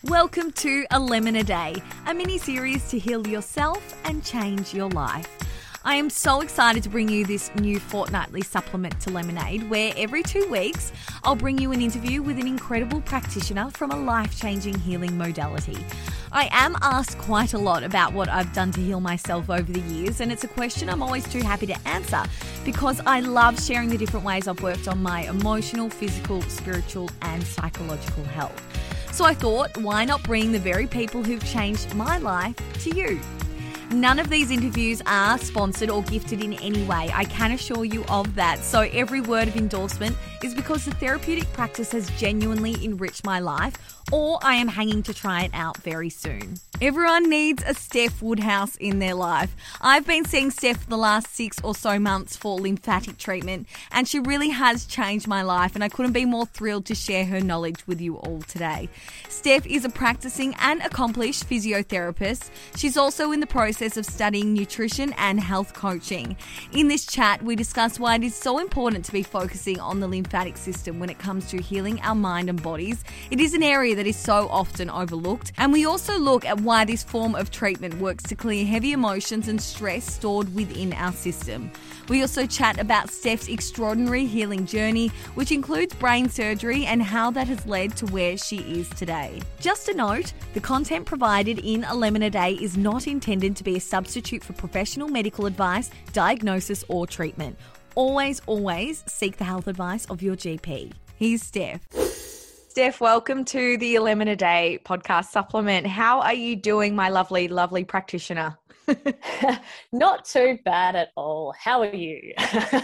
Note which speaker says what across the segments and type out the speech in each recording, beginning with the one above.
Speaker 1: Welcome to A Lemon a Day, a mini-series to heal yourself and change your life. I am so excited to bring you this new fortnightly supplement to Lemonade, where every 2 weeks I'll bring you an interview with an incredible practitioner from a life-changing healing modality. I am asked quite a lot about what I've done to heal myself over the years, and it's a question I'm always too happy to answer because I love sharing the different ways I've worked on my emotional, physical, spiritual, and psychological health. So I thought, why not bring the very people who've changed my life to you? None of these interviews are sponsored or gifted in any way. I can assure you of that. So every word of endorsement is because the therapeutic practice has genuinely enriched my life, or I am hanging to try it out very soon. Everyone needs a Steph Woodhouse in their life. I've been seeing Steph for the last 6 or so months for lymphatic treatment, and she really has changed my life, and I couldn't be more thrilled to share her knowledge with you all today. Steph is a practicing and accomplished physiotherapist. She's also in the process of studying nutrition and health coaching. In this chat, we discuss why it is so important to be focusing on the lymphatic system when it comes to healing our mind and bodies. It is an area that is so often overlooked, and we also look at why this form of treatment works to clear heavy emotions and stress stored within our system. We also chat about Steph's extraordinary healing journey, which includes brain surgery and how that has led to where she is today. Just a note, the content provided in A Lemon a Day is not intended to be a substitute for professional medical advice, diagnosis, or treatment. Always seek the health advice of your GP. Here's Steph. Steph, welcome to the A Lemon a Day podcast supplement. How are you doing, my lovely, lovely practitioner?
Speaker 2: Not too bad at all. How are you?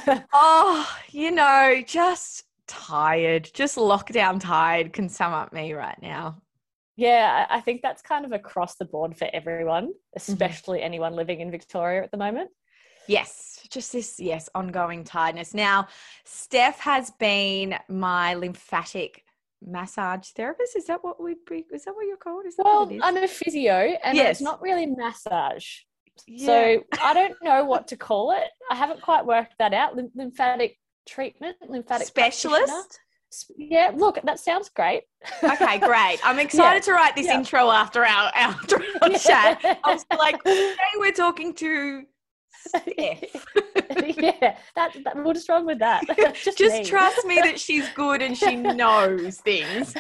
Speaker 1: Just tired. Just lockdown tired can sum up me right now.
Speaker 2: Yeah, I think that's kind of across the board for everyone, especially anyone living in Victoria at the moment.
Speaker 1: Yes, just this, ongoing tiredness. Now, Steph has been my lymphatic massage therapist. Is that what you're called?
Speaker 2: Well, I'm a physio and it's not really massage. Yeah. So I don't know what to call it. I haven't quite worked that out. Lymphatic treatment, lymphatic
Speaker 1: specialist.
Speaker 2: Yeah, look, that sounds great.
Speaker 1: Okay, great. I'm excited to write this intro after our chat. I was like, today we're talking to Steph.
Speaker 2: What is wrong with that?
Speaker 1: Just trust me that she's good and she knows things.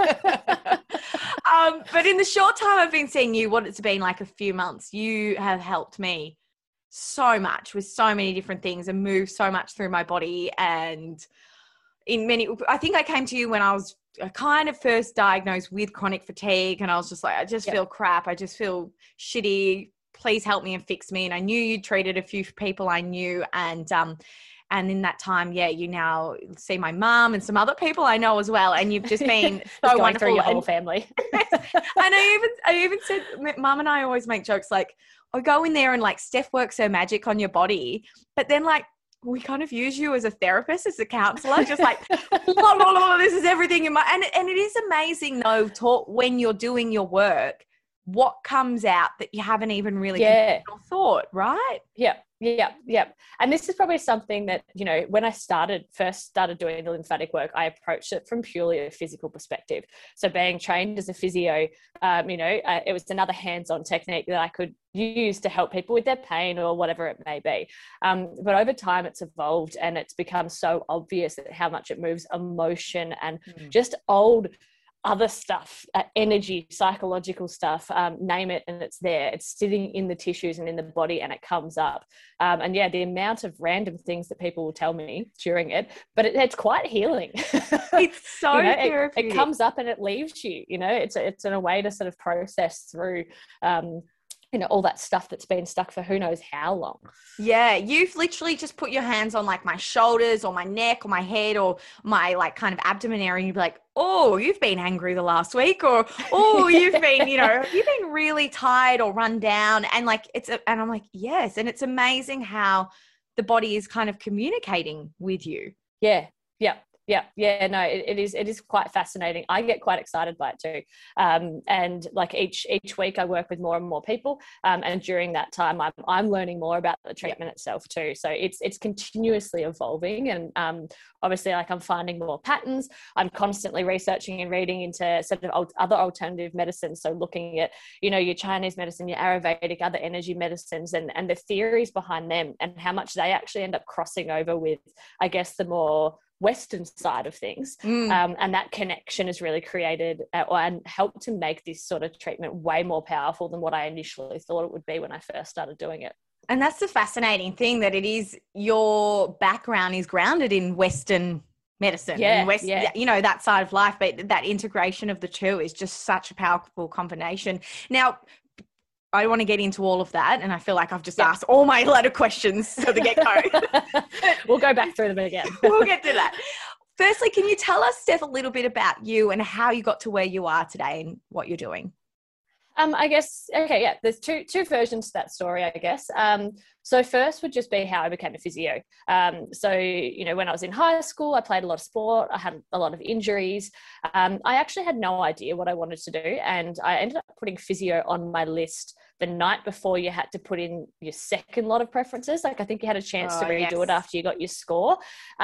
Speaker 1: But in the short time I've been seeing you, what it's been like a few months, you have helped me so much with so many different things and moved so much through my body. And I think I came to you when I was kind of first diagnosed with chronic fatigue, and I was just like, I just feel crap. I just feel shitty. Please help me and fix me. And I knew you'd treated a few people I knew. And in that time, you now see my mum and some other people I know as well. And you've just been so wonderful.
Speaker 2: Through your whole family.
Speaker 1: And I even said, Mum and I always make jokes like, I go in there and like Steph works her magic on your body. But then like, we kind of use you as a therapist, as a counselor, just like, this is everything in my, and it is amazing though, when you're doing your work, what comes out that you haven't even really thought, right?
Speaker 2: Yeah. And this is probably something that, when I first started doing the lymphatic work, I approached it from purely a physical perspective. So being trained as a physio, it was another hands-on technique that I could use to help people with their pain or whatever it may be. But over time it's evolved and it's become so obvious how much it moves emotion and just old other stuff, energy, psychological stuff, name it, and it's there. It's sitting in the tissues and in the body and it comes up. The amount of random things that people will tell me during it, but it's quite healing.
Speaker 1: It's so therapeutic.
Speaker 2: It comes up and it leaves you, it's in a way to sort of process through all that stuff that's been stuck for who knows how long.
Speaker 1: Yeah, you've literally just put your hands on like my shoulders or my neck or my head or my like kind of abdomen area and you'd be like, oh, you've been angry the last week, or oh, you've been, you've been really tired or run down. And like and I'm like, yes. And it's amazing how the body is kind of communicating with you.
Speaker 2: Yeah. Yeah, no, it is quite fascinating. I get quite excited by it too. And like each week I work with more and more people. And during that time I'm learning more about the treatment itself too. So it's continuously evolving. And obviously, like, I'm finding more patterns. I'm constantly researching and reading into sort of other alternative medicines. So looking at, your Chinese medicine, your Ayurvedic, other energy medicines, and the theories behind them, and how much they actually end up crossing over with, I guess, the more Western side of things. And that connection has really created and helped to make this sort of treatment way more powerful than what I initially thought it would be when I first started doing it.
Speaker 1: And that's the fascinating thing, that it is, your background is grounded in Western medicine, that side of life, but that integration of the two is just such a powerful combination. Now, I want to get into all of that, and I feel like I've just asked all my lot of questions at the get-go.
Speaker 2: We'll go back through them again.
Speaker 1: We'll get to that. Firstly, can you tell us, Steph, a little bit about you and how you got to where you are today and what you're doing?
Speaker 2: I guess, there's two versions to that story, I guess. So first would just be how I became a physio. So, when I was in high school, I played a lot of sport. I had a lot of injuries. I actually had no idea what I wanted to do. And I ended up putting physio on my list the night before you had to put in your second lot of preferences. Like, I think you had a chance to redo it after you got your score.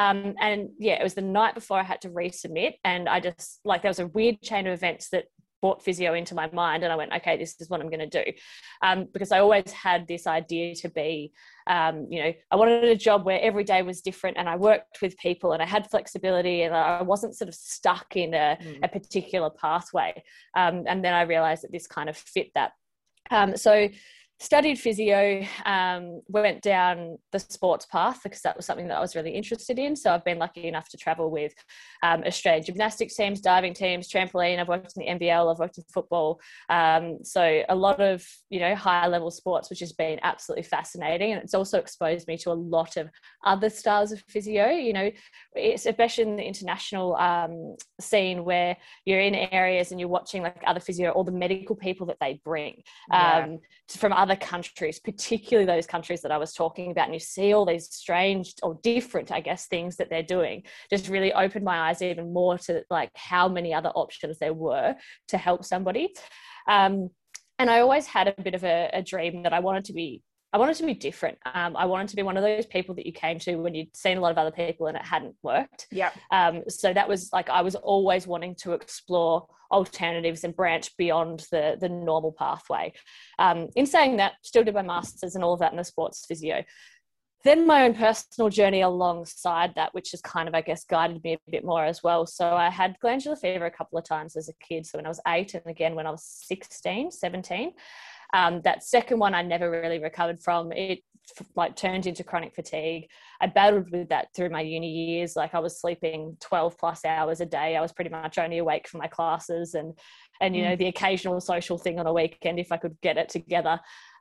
Speaker 2: It was the night before I had to resubmit. And I just, like, there was a weird chain of events that brought physio into my mind, and I went, okay, this is what I'm going to do. Because I always had this idea to be, I wanted a job where every day was different, and I worked with people, and I had flexibility, and I wasn't sort of stuck in a particular pathway. And then I realized that this kind of fit that. So studied physio, went down the sports path because that was something that I was really interested in. So I've been lucky enough to travel with Australian gymnastics teams, diving teams, trampoline. I've worked in the NBL, I've worked in football. So a lot of, higher level sports, which has been absolutely fascinating. And it's also exposed me to a lot of other styles of physio, it's especially in the international scene where you're in areas and you're watching like other physio, all the medical people that they bring from other countries, particularly those countries that I was talking about, and you see all these strange or different, I guess, things that they're doing, just really opened my eyes even more to like how many other options there were to help somebody. And I always had a bit of a dream that I wanted to be different. I wanted to be one of those people that you came to when you'd seen a lot of other people and it hadn't worked. So that was like, I was always wanting to explore alternatives and branch beyond the normal pathway. In saying that, still did my masters and all of that in the sports physio. Then my own personal journey alongside that, which has kind of, I guess, guided me a bit more as well. So I had glandular fever a couple of times as a kid. So when I was 8 and again when I was 17. That second one I never really recovered from. It like turned into chronic fatigue. I battled with that through my uni years. Like I was sleeping 12 plus hours a day. I was pretty much only awake for my classes and the occasional social thing on a weekend if I could get it together.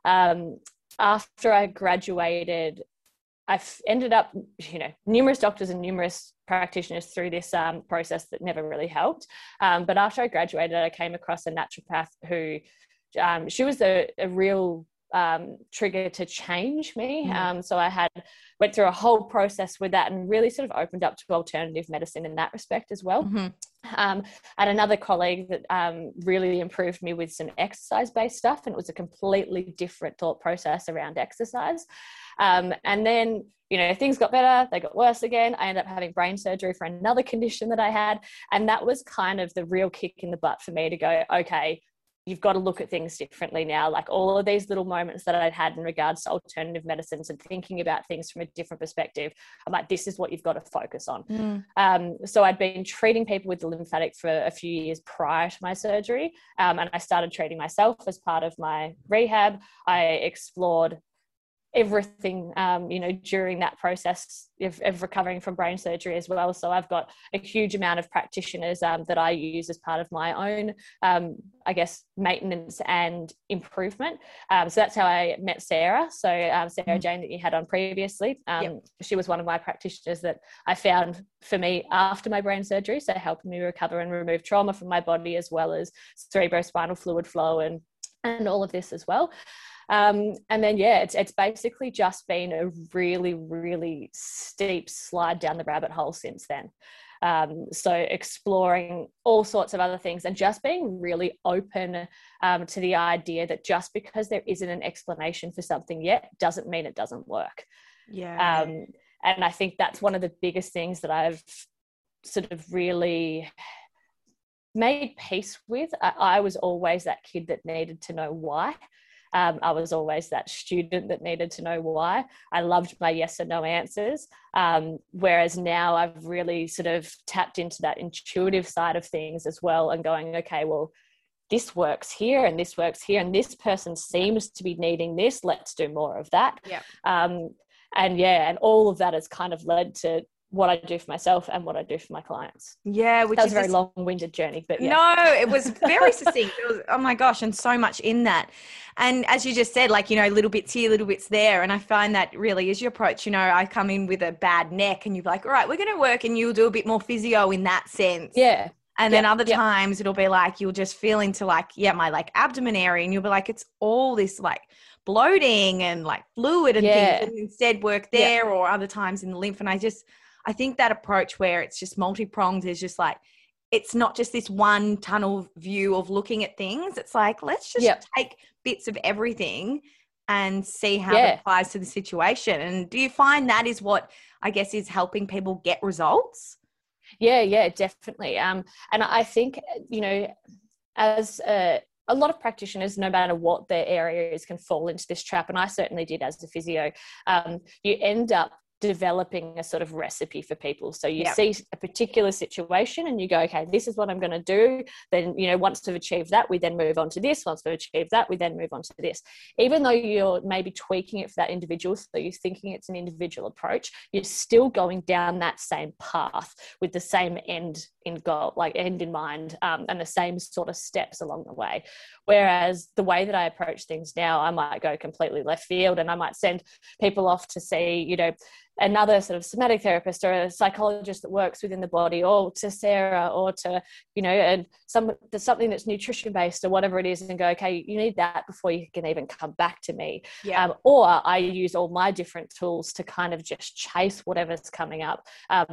Speaker 2: After I graduated, I've ended up, numerous doctors and numerous practitioners through this process that never really helped. But after I graduated, I came across a naturopath who she was a real trigger to change me. So I went through a whole process with that and really sort of opened up to alternative medicine in that respect as well. And another colleague that really improved me with some exercise-based stuff, and it was a completely different thought process around exercise. And then, things got better, they got worse again. I ended up having brain surgery for another condition that I had. And that was kind of the real kick in the butt for me to go, okay, you've got to look at things differently now. Like all of these little moments that I'd had in regards to alternative medicines and thinking about things from a different perspective, I'm like, this is what you've got to focus on. So I'd been treating people with the lymphatic for a few years prior to my surgery. And I started treating myself as part of my rehab. I explored everything, during that process of recovering from brain surgery as well. So I've got a huge amount of practitioners that I use as part of my own, maintenance and improvement. So that's how I met Sarah. So Sarah Jane that you had on previously, she was one of my practitioners that I found for me after my brain surgery. So helping me recover and remove trauma from my body, as well as cerebrospinal fluid flow and all of this as well. And then, yeah, it's basically just been a really, really steep slide down the rabbit hole since then. So exploring all sorts of other things and just being really open to the idea that just because there isn't an explanation for something yet doesn't mean it doesn't work.
Speaker 3: Yeah.
Speaker 2: And I think that's one of the biggest things that I've sort of really made peace with. I was always that kid that needed to know why. I was always that student that needed to know why. I loved my yes and no answers. Whereas now I've really sort of tapped into that intuitive side of things as well and going, okay, well, this works here and this works here and this person seems to be needing this. Let's do more of that.
Speaker 3: Yeah.
Speaker 2: And all of that has kind of led to what I do for myself and what I do for my clients.
Speaker 3: Yeah, which
Speaker 2: that was
Speaker 3: is
Speaker 2: a very long-winded journey, but yeah.
Speaker 3: No, it was very succinct. It was, oh my gosh, and so much in that. And as you just said, like, you know, little bits here, little bits there. And I find that really is your approach. You know, I come in with a bad neck and you're like, all right, we're going to work, and you'll do a bit more physio in that sense.
Speaker 2: Yeah.
Speaker 3: And then other times it'll be like, you'll just feel into like, my like abdomen area, and you'll be like, it's all this like bloating and like fluid and things, and instead work there, or other times in the lymph. And I think that approach where it's just multi-pronged is just like, it's not just this one tunnel view of looking at things. It's like, let's just take bits of everything and see how it applies to the situation. And do you find that is what I guess is helping people get results?
Speaker 2: Yeah, definitely. And I think, you know, as a lot of practitioners, no matter what their area is, can fall into this trap. And I certainly did as a physio. You end up developing a sort of recipe for people. So you see a particular situation and you go, okay, this is what I'm going to do. Then, you know, once we've achieved that, we then move on to this. Once we've achieved that, we then move on to this. Even though you're maybe tweaking it for that individual, so you're thinking it's an individual approach, you're still going down that same path with the same end in goal, like end in mind, and the same sort of steps along the way. Whereas the way that I approach things now, I might go completely left field, and I might send people off to see, you know, another sort of somatic therapist or a psychologist that works within the body, or to Sarah, or to, you know, and something that's nutrition based or whatever it is, and go, okay, you need that before you can even come back to me. Or I use all my different tools to kind of just chase whatever's coming up.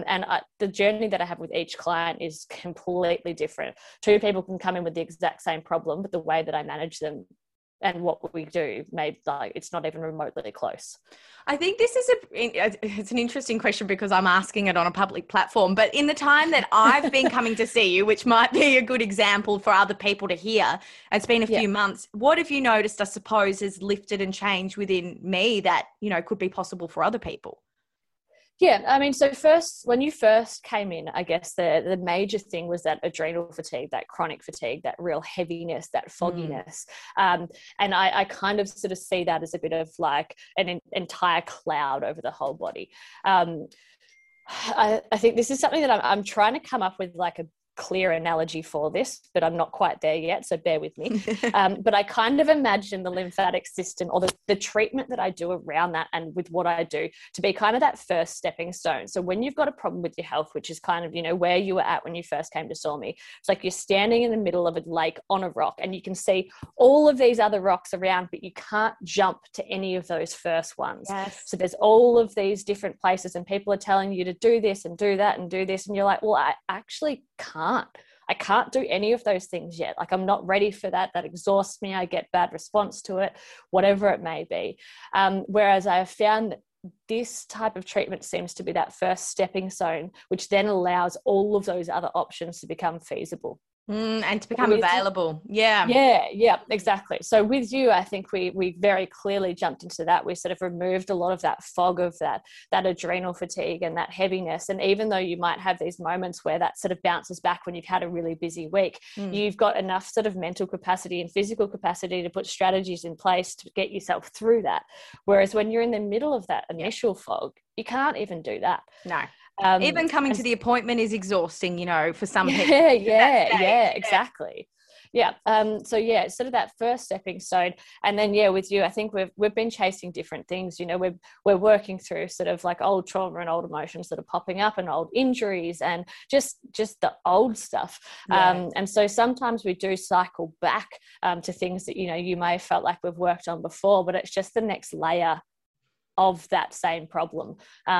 Speaker 2: The journey that I have with each client is completely different. Two people can come in with the exact same problem, but the way that I manage them and what we do, maybe like it's not even remotely close.
Speaker 3: I think this is it's an interesting question because I'm asking it on a public platform, but in the time that I've been coming to see you, which might be a good example for other people to hear, it's been a few months. What have you noticed, I suppose, has lifted and changed within me that, you know, could be possible for other people?
Speaker 2: Yeah, I mean, so when you first came in, I guess the major thing was that adrenal fatigue, that chronic fatigue, that real heaviness, that fogginess. And I kind of sort of see that as a bit of like an entire cloud over the whole body. I think this is something that I'm trying to come up with like a clear analogy for this, but I'm not quite there yet, so bear with me. But I kind of imagine the lymphatic system, or the treatment that I do around that and with what I do, to be kind of that first stepping stone. So when you've got a problem with your health, which is kind of, you know, where you were at when you first came to saw me, it's like you're standing in the middle of a lake on a rock and you can see all of these other rocks around, but you can't jump to any of those first ones. So there's all of these different places and people are telling you to do this and do that and do this, and you're like, well, I actually I can't do any of those things yet. Like, I'm not ready for that. That exhausts me. I get bad response to it, whatever it may be. Whereas I have found that this type of treatment seems to be that first stepping stone, which then allows all of those other options to become feasible.
Speaker 3: And to become available.
Speaker 2: Yeah, exactly. So with you, I think we very clearly jumped into that. We sort of removed a lot of that fog of that adrenal fatigue and that heaviness. And even though you might have these moments where that sort of bounces back when you've had a really busy week, you've got enough sort of mental capacity and physical capacity to put strategies in place to get yourself through that. Whereas when you're in the middle of that initial fog, you can't even do that.
Speaker 3: No. Even coming to the appointment is exhausting, you know, for some people.
Speaker 2: Yeah, exactly. Yeah. So yeah, it's sort of that first stepping stone. And then yeah, with you, I think we've been chasing different things. You know, we're working through sort of like old trauma and old emotions that are popping up and old injuries and just the old stuff.
Speaker 3: Yeah.
Speaker 2: And so sometimes we do cycle back to things that, you know, you may have felt like we've worked on before, but it's just the next layer of that same problem.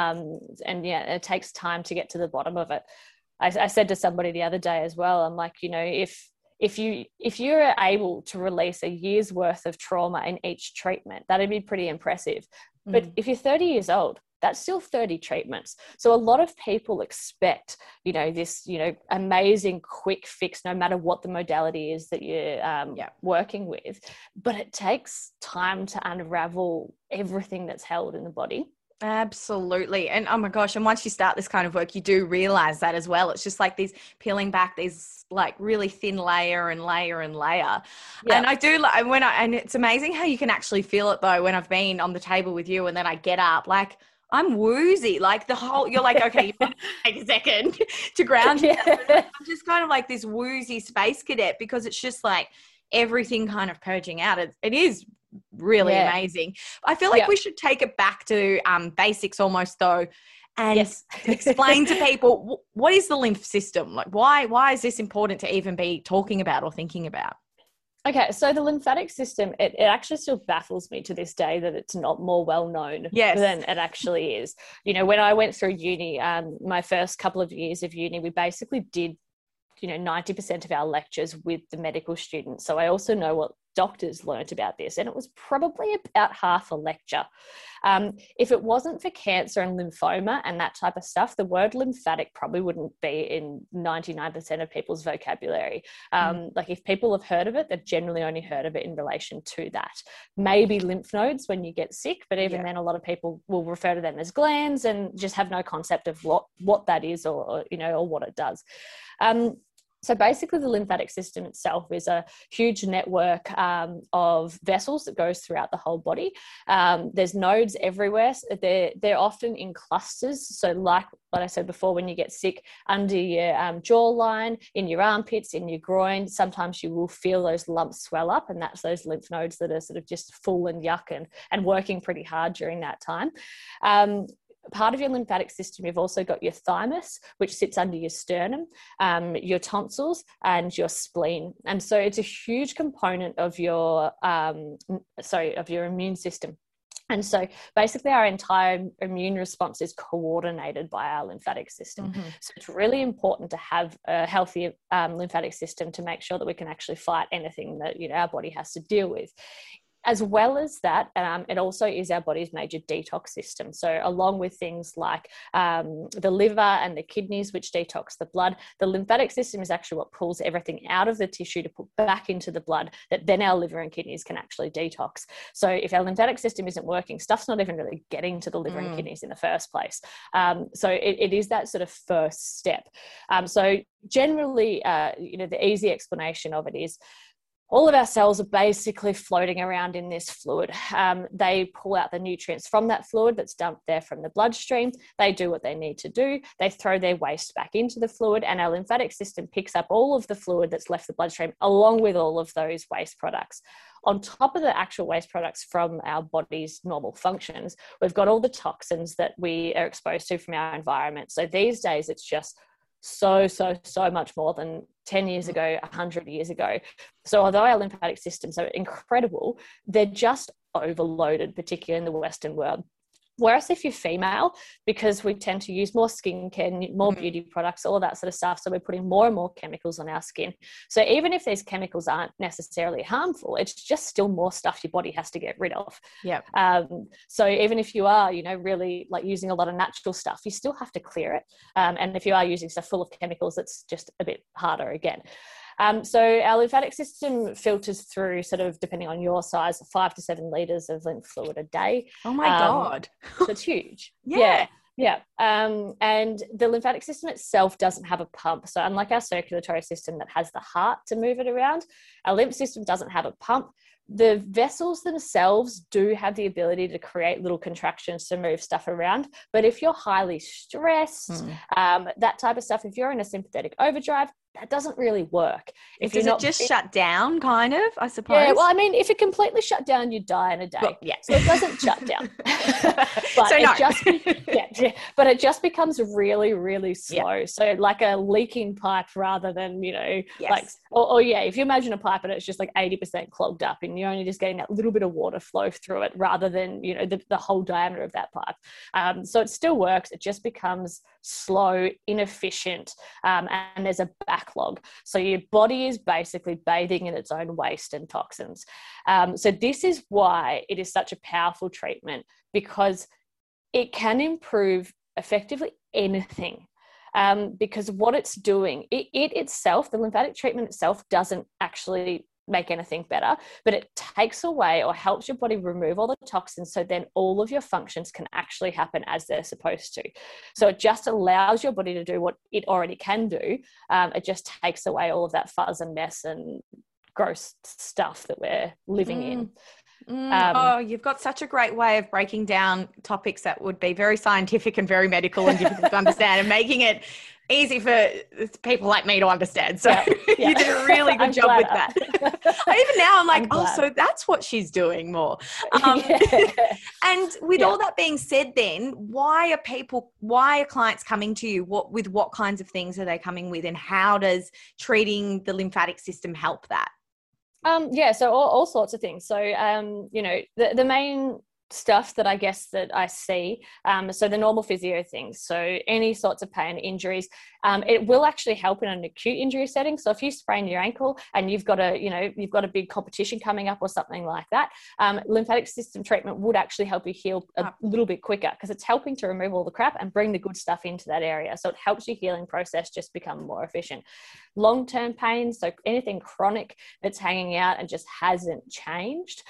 Speaker 2: And yeah, it takes time to get to the bottom of it. I said to somebody the other day as well, I'm like, you know, if you're able to release a year's worth of trauma in each treatment, that'd be pretty impressive. But if you're 30 years old, that's still 30 treatments. So a lot of people expect, you know, this, you know, amazing quick fix, no matter what the modality is that you're working with. But it takes time to unravel everything that's held in the body.
Speaker 3: Absolutely. And oh my gosh, and once you start this kind of work, you do realize that as well. It's just like these peeling back these like really thin layer and layer and layer. Yep. And I do like and it's amazing how you can actually feel it though when I've been on the table with you and then I get up, like I'm woozy, like the whole, you're like, okay, you want to take a second to ground yourself. I'm just kind of like this woozy space cadet because it's just like everything kind of purging out. It is really amazing. I feel like we should take it back to basics almost though, and explain to people what is the lymph system? Like why is this important to even be talking about or thinking about?
Speaker 2: Okay, so the lymphatic system, it actually still baffles me to this day that it's not more well known than it actually is. You know, when I went through uni, my first couple of years of uni, we basically did, you know, 90% of our lectures with the medical students. So I also know what doctors learnt about this, and it was probably about half a lecture. If it wasn't for cancer and lymphoma and that type of stuff, the word lymphatic probably wouldn't be in 99% of people's vocabulary. Like if people have heard of it, they've generally only heard of it in relation to that. Maybe lymph nodes when you get sick, but even then a lot of people will refer to them as glands and just have no concept of what that is or you know, or what it does. So basically the lymphatic system itself is a huge network of vessels that goes throughout the whole body. There's nodes everywhere. They're often in clusters. So like what I said before, when you get sick, under your jawline, in your armpits, in your groin, sometimes you will feel those lumps swell up, and that's those lymph nodes that are sort of just full and yuck and working pretty hard during that time. Part of your lymphatic system, you've also got your thymus, which sits under your sternum, your tonsils, and your spleen. And so it's a huge component of your immune system. And so basically our entire immune response is coordinated by our lymphatic system. So it's really important to have a healthy lymphatic system to make sure that we can actually fight anything that, you know, our body has to deal with. As well as that, it also is our body's major detox system. So along with things like the liver and the kidneys, which detox the blood, the lymphatic system is actually what pulls everything out of the tissue to put back into the blood that then our liver and kidneys can actually detox. So if our lymphatic system isn't working, stuff's not even really getting to the liver and kidneys in the first place. So it is that sort of first step. So generally, you know, the easy explanation of it is all of our cells are basically floating around in this fluid. They pull out the nutrients from that fluid that's dumped there from the bloodstream. They do what they need to do. They throw their waste back into the fluid, and our lymphatic system picks up all of the fluid that's left the bloodstream along with all of those waste products. On top of the actual waste products from our body's normal functions, we've got all the toxins that we are exposed to from our environment. So these days it's just so much more than 10 years ago, 100 years ago. So although our lymphatic systems are incredible, they're just overloaded, particularly in the Western world. Whereas if you're female, because we tend to use more skincare, more beauty products, all that sort of stuff, so we're putting more and more chemicals on our skin. So even if these chemicals aren't necessarily harmful, it's just still more stuff your body has to get rid of. So even if you are, you know, really like using a lot of natural stuff, you still have to clear it. And if you are using stuff full of chemicals, it's just a bit harder again. So our lymphatic system filters through, sort of depending on your size, 5 to 7 liters of lymph fluid a day.
Speaker 3: Oh my God.
Speaker 2: So it's huge. Yeah. And the lymphatic system itself doesn't have a pump. So unlike our circulatory system that has the heart to move it around, our lymph system doesn't have a pump. The vessels themselves do have the ability to create little contractions to move stuff around. But if you're highly stressed, that type of stuff, if you're in a sympathetic overdrive, that doesn't really work.
Speaker 3: Does it just shut down, kind of, I suppose?
Speaker 2: Yeah, well, I mean, if it completely shut down, you'd die in a day.
Speaker 3: Well, yeah.
Speaker 2: So it doesn't shut down. But
Speaker 3: So no.
Speaker 2: but it just becomes really, really slow.
Speaker 3: Yeah.
Speaker 2: So like a leaking pipe rather than,
Speaker 3: Yes.
Speaker 2: like, or yeah, if you imagine a pipe and it's just like 80% clogged up and you're only just getting that little bit of water flow through it rather than, the whole diameter of that pipe. So it still works. It just becomes slow, inefficient, and there's a backlog. So your body is basically bathing in its own waste and toxins. So this is why it is such a powerful treatment, because it can improve effectively anything. Because what it's doing, it itself, the lymphatic treatment itself, doesn't actually make anything better, but it takes away or helps your body remove all the toxins, so then all of your functions can actually happen as they're supposed to. So it just allows your body to do what it already can do. It just takes away all of that fuzz and mess and gross stuff that we're living in.
Speaker 3: You've got such a great way of breaking down topics that would be very scientific and very medical and difficult to understand, and making it easy for people like me to understand. So you did a really good job with that. Even now I'm like, so that's what she's doing more. And with all that being said, then why are clients coming to you? With what kinds of things are they coming with, and how does treating the lymphatic system help that?
Speaker 2: So all sorts of things. So, the main stuff that I guess that I see, so the normal physio things, so any sorts of pain, injuries, it will actually help in an acute injury setting. So if you sprain your ankle and you've got a big competition coming up or something like that, lymphatic system treatment would actually help you heal a little bit quicker, because it's helping to remove all the crap and bring the good stuff into that area. So it helps your healing process just become more efficient. Long-term pain, so anything chronic that's hanging out and just hasn't changed,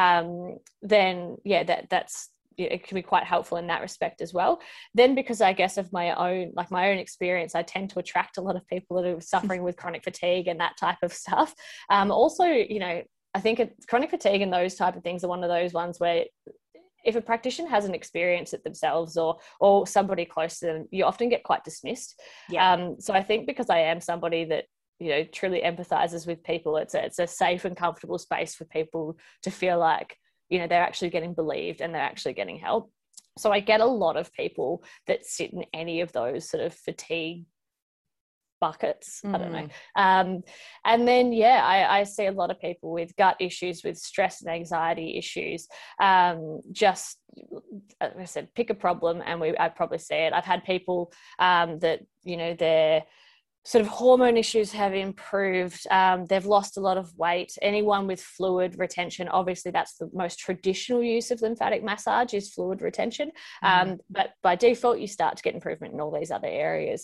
Speaker 2: then that's it can be quite helpful in that respect as well. Then, because I guess of my own experience, I tend to attract a lot of people that are suffering with chronic fatigue and that type of stuff. Also, I think chronic fatigue and those type of things are one of those ones where if a practitioner hasn't experienced it themselves or somebody close to them, you often get quite dismissed. So I think because I am somebody that truly empathizes with people, it's a safe and comfortable space for people to feel like they're actually getting believed and they're actually getting help. So I get a lot of people that sit in any of those sort of fatigue buckets. I don't know. And then, I see a lot of people with gut issues, with stress and anxiety issues. Just, as I said, pick a problem and I probably see it. I've had people that, their sort of hormone issues have improved. They've lost a lot of weight. Anyone with fluid retention, obviously that's the most traditional use of lymphatic massage is fluid retention. But by default, you start to get improvement in all these other areas.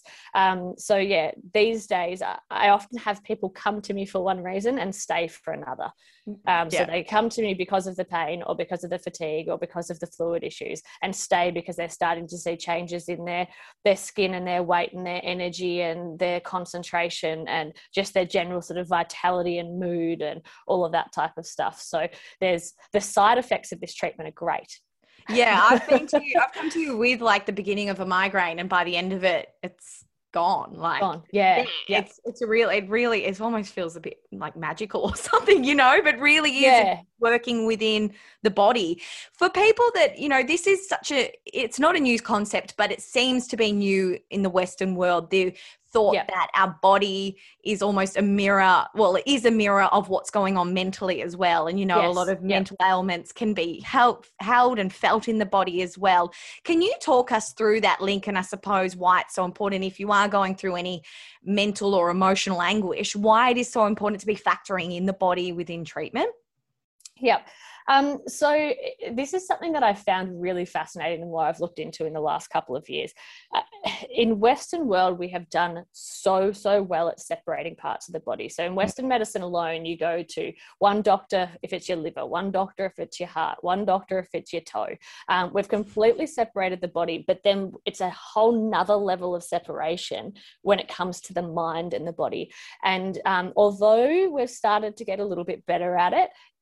Speaker 2: These days, I often have people come to me for one reason and stay for another. So they come to me because of the pain or because of the fatigue or because of the fluid issues, and stay because they're starting to see changes in their skin and their weight and their energy and their concentration and just their general sort of vitality and mood and all of that type of stuff. So there's the side effects of this treatment are great.
Speaker 3: I've come to you with like the beginning of a migraine, and by the end of it, it's gone. It almost feels a bit like magical or something, but really is working within the body. For people that, this is it's not a new concept, but it seems to be new in the Western world. The thought that our body is almost a mirror. Well, it is a mirror of what's going on mentally as well. And, a lot of mental ailments can be held and felt in the body as well. Can you talk us through that link, and I suppose why it's so important if you are going through any mental or emotional anguish, why it is so important to be factoring in the body within treatment?
Speaker 2: Yep. So this is something that I found really fascinating and what I've looked into in the last couple of years. In Western world, we have done so well at separating parts of the body. So in Western medicine alone, you go to one doctor if it's your liver, one doctor if it's your heart, one doctor if it's your toe. We've completely separated the body, but then it's a whole nother level of separation when it comes to the mind and the body. And although we've started to get a little bit better at it,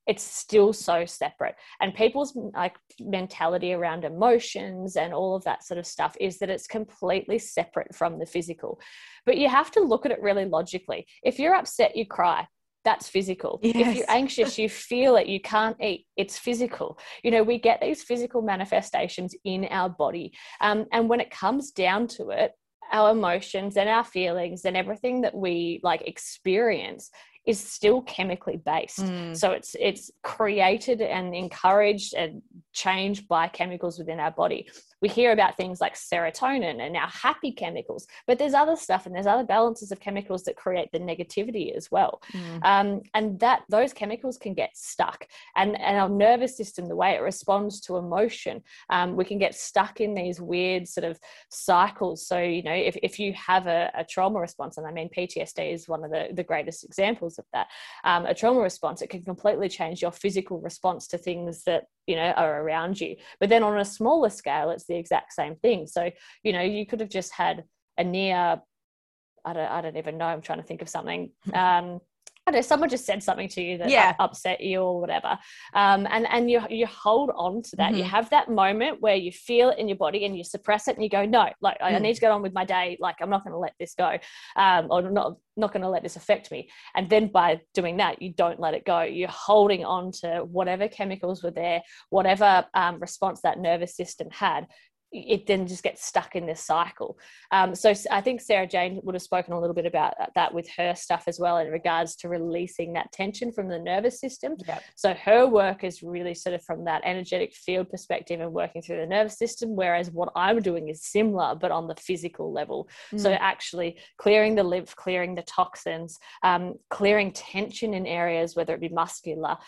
Speaker 2: it's still so separate. And people's like mentality around emotions and all of that sort of stuff is that it's completely separate from the physical. But you have to look at it really logically. If you're upset, you cry. That's physical.
Speaker 3: Yes.
Speaker 2: If you're anxious, you feel it, you can't eat, it's physical. You know, we get these physical manifestations in our body. And when it comes down to it, our emotions and our feelings and everything that we like experience is still chemically based. So it's created and encouraged and changed by chemicals within our body. We hear about things like serotonin and our happy chemicals, but there's other stuff and there's other balances of chemicals that create the negativity as well. And that those chemicals can get stuck. And our nervous system, the way it responds to emotion, we can get stuck in these weird sort of cycles. So, you know, if you have a trauma response, and I mean, PTSD is one of the greatest examples of that, a trauma response, it can completely change your physical response to things that, you know, are around you. But then on a smaller scale, it's the exact same thing. So, you know, you could have just had a near, I don't even know, I'm trying to think of something. I don't know, someone just said something to you that upset you or whatever. And you hold on to that. You have that moment where you feel it in your body and you suppress it and you go, no, like I need to get on with my day. Like, I'm not going to let this go, or not going to let this affect me. And then by doing that, you don't let it go. You're holding on to whatever chemicals were there, whatever response that nervous system had. It then just gets stuck in this cycle. So I think Sarah Jane would have spoken a little bit about that with her stuff as well, in regards to releasing that tension from the nervous system. So her work is really sort of from that energetic field perspective and working through the nervous system, whereas what I'm doing is similar, but on the physical level. So actually clearing the lymph, clearing the toxins, clearing tension in areas, whether it be muscular,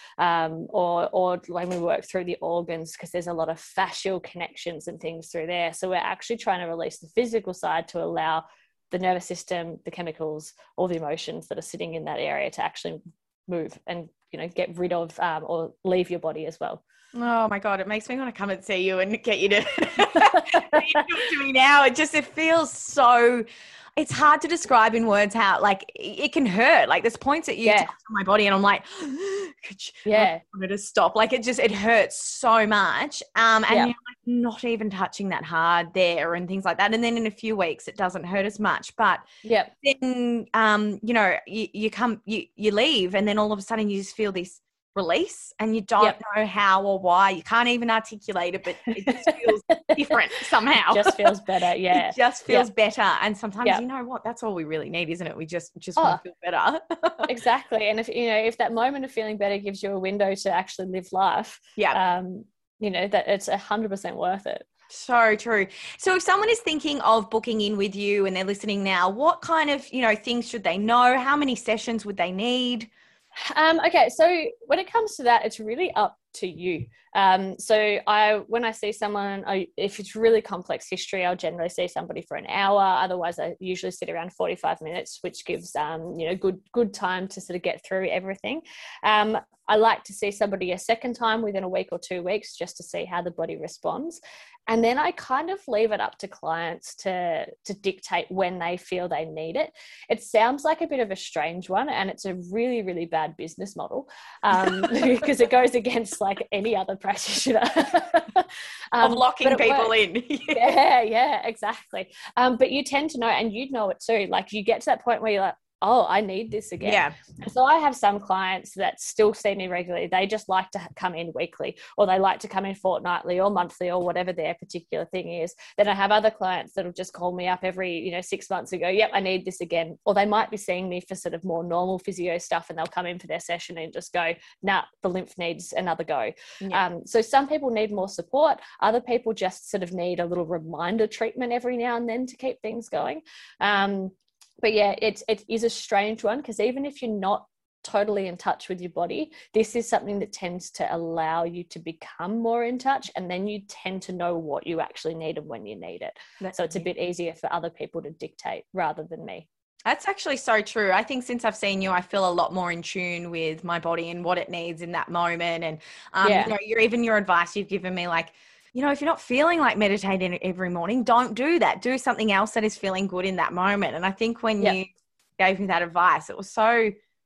Speaker 2: or when we work through the organs, because there's a lot of fascial connections and things through there. So we're actually trying to release the physical side to allow the nervous system, the chemicals, all the emotions that are sitting in that area to actually move and, you know, get rid of or leave your body as well.
Speaker 3: Oh my God, it makes me want to come and see you and get you to talk to me now. It feels so, it's hard to describe in words how, like, it can hurt. Like, there's points that you touch on my body and I'm like, I wanted to stop. Like, it hurts so much. And you're like not even touching that hard there and things like that. And then in a few weeks, it doesn't hurt as much. But then, you know, you leave and then all of a sudden you just feel this release and you don't know how or why. You can't even articulate it, but it just feels different somehow.
Speaker 2: It just feels better.
Speaker 3: It just feels better. And sometimes, you know what, that's all we really need, isn't it? We just want to feel better.
Speaker 2: Exactly. And if that moment of feeling better gives you a window to actually live life, you know, that it's 100% worth it.
Speaker 3: So true. So if someone is thinking of booking in with you and they're listening now, what kind of, you know, things should they know? How many sessions would they need?
Speaker 2: Okay, so when it comes to that, it's really up to you. So when I see someone, if it's really complex history, I'll generally see somebody for an hour. Otherwise, I usually sit around 45 minutes, which gives you know, good time to sort of get through everything. I like to see somebody a second time within a week or 2 weeks just to see how the body responds. And then I kind of leave it up to clients to dictate when they feel they need it. It sounds like a bit of a strange one, and it's a really, really bad business model because it goes against like any other practitioner.
Speaker 3: Of locking people in.
Speaker 2: Yeah, exactly. But you tend to know, and you know it too, like you get to that point where you're like, oh, I need this again.
Speaker 3: Yeah.
Speaker 2: So I have some clients that still see me regularly. They just like to come in weekly, or they like to come in fortnightly or monthly or whatever their particular thing is. Then I have other clients that'll just call me up every, you know, 6 months and go, yep, I need this again. Or they might be seeing me for sort of more normal physio stuff and they'll come in for their session and just go, nah, the lymph needs another go. Yeah. So some people need more support. Other people just sort of need a little reminder treatment every now and then to keep things going. But yeah, it is a strange one, because even if you're not totally in touch with your body, this is something that tends to allow you to become more in touch, and then you tend to know what you actually need and when you need it. So it's a bit easier for other people to dictate rather than me.
Speaker 3: That's actually so true. I think since I've seen you, I feel a lot more in tune with my body and what it needs in that moment. And you know, your advice you've given me, like, you know, if you're not feeling like meditating every morning, don't do that. Do something else that is feeling good in that moment. And I think when you gave me that advice, it was so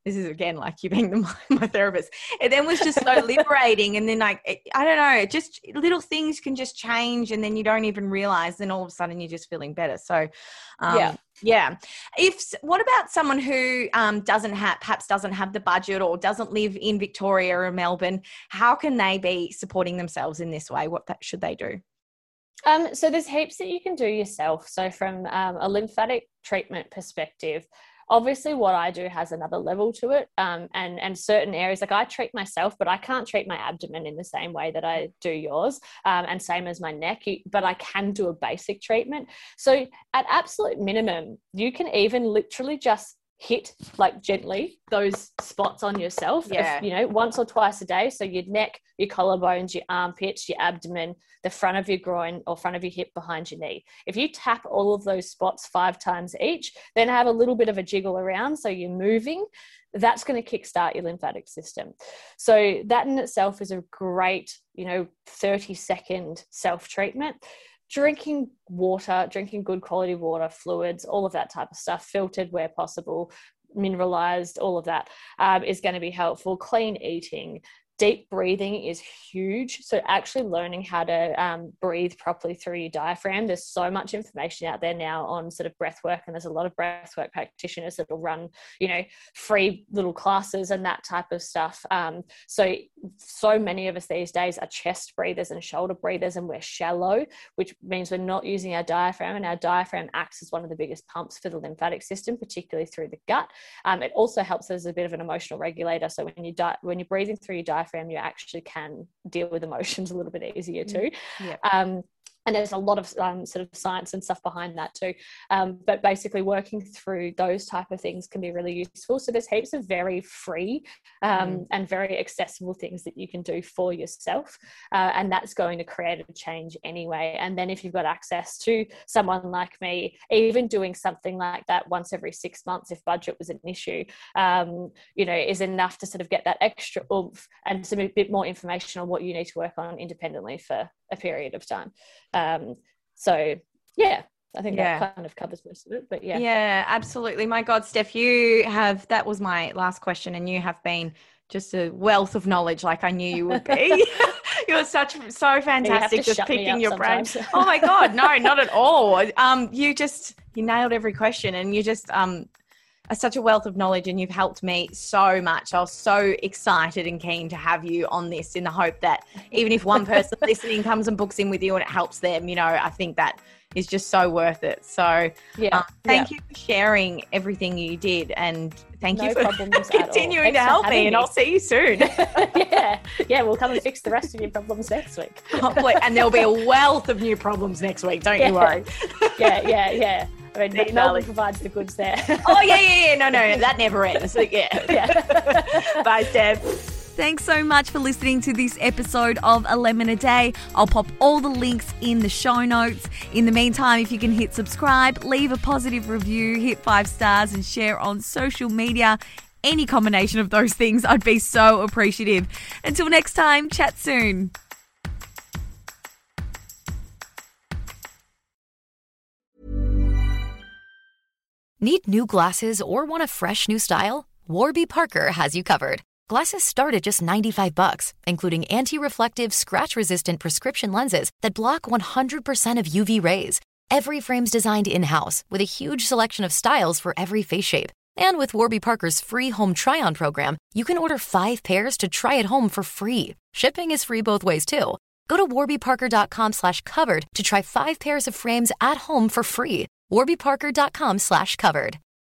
Speaker 3: this is again like you being my therapist. It then was just so liberating. And then like, I don't know, just little things can just change and then you don't even realize, then all of a sudden you're just feeling better. So yeah. What about someone who perhaps doesn't have the budget or doesn't live in Victoria or Melbourne? How can they be supporting themselves in this way? What should they do?
Speaker 2: So there's heaps that you can do yourself. So from a lymphatic treatment perspective, obviously what I do has another level to it, and certain areas, like I treat myself, but I can't treat my abdomen in the same way that I do yours, and same as my neck, but I can do a basic treatment. So at absolute minimum, you can even literally just hit like gently those spots on yourself, once or twice a day. So your neck, your collarbones, your armpits, your abdomen, the front of your groin or front of your hip behind your knee. If you tap all of those spots 5 times each, then have a little bit of a jiggle around so you're moving, that's going to kickstart your lymphatic system. So that in itself is a great, 30-second self-treatment. Drinking water, drinking good quality water, fluids, all of that type of stuff, filtered where possible, mineralized, all of that is going to be helpful. Clean eating. Deep breathing is huge. So actually learning how to breathe properly through your diaphragm. There's so much information out there now on sort of breath work, and there's a lot of breath work practitioners that will run, free little classes and that type of stuff. So many of us these days are chest breathers and shoulder breathers, and we're shallow, which means we're not using our diaphragm, and our diaphragm acts as one of the biggest pumps for the lymphatic system, particularly through the gut. It also helps as a bit of an emotional regulator. So when you're breathing through your diaphragm, you actually can deal with emotions a little bit easier too. And there's a lot of sort of science and stuff behind that too. But basically working through those type of things can be really useful. So there's heaps of very free and very accessible things that you can do for yourself. And that's going to create a change anyway. And then if you've got access to someone like me, even doing something like that once every 6 months, if budget was an issue, is enough to sort of get that extra oomph and some a bit more information on what you need to work on independently for a period of time. So yeah, I think that kind of covers most of it, but yeah, absolutely.
Speaker 3: My God, Steph, that was my last question, and you have been just a wealth of knowledge, like I knew you would be. You're so fantastic, just picking your brain. Oh my God, no, not at all. You nailed every question, and you just are such a wealth of knowledge, and you've helped me so much. I was so excited and keen to have you on this, in the hope that even if one person listening comes and books in with you and it helps them, I think that is just so worth it. So thank you for sharing everything you did, and thank you for continuing to help me, and I'll see you soon.
Speaker 2: We'll come and fix the rest of your problems next week.
Speaker 3: And there'll be a wealth of new problems next week, don't you worry.
Speaker 2: Yeah. I mean, Melbourne provides the goods there.
Speaker 3: Oh, yeah. No, that never ends. So, Bye, Steph.
Speaker 1: Thanks so much for listening to this episode of A Lemon a Day. I'll pop all the links in the show notes. In the meantime, if you can hit subscribe, leave a positive review, hit 5 stars, and share on social media. Any combination of those things, I'd be so appreciative. Until next time, chat soon.
Speaker 4: Need new glasses or want a fresh new style? Warby Parker has you covered. Glasses start at just $95, including anti-reflective, scratch-resistant prescription lenses that block 100% of UV rays. Every frame's designed in-house with a huge selection of styles for every face shape. And with Warby Parker's free home try-on program, you can order 5 pairs to try at home for free. Shipping is free both ways, too. Go to warbyparker.com/covered to try 5 pairs of frames at home for free. warbyparker.com/covered.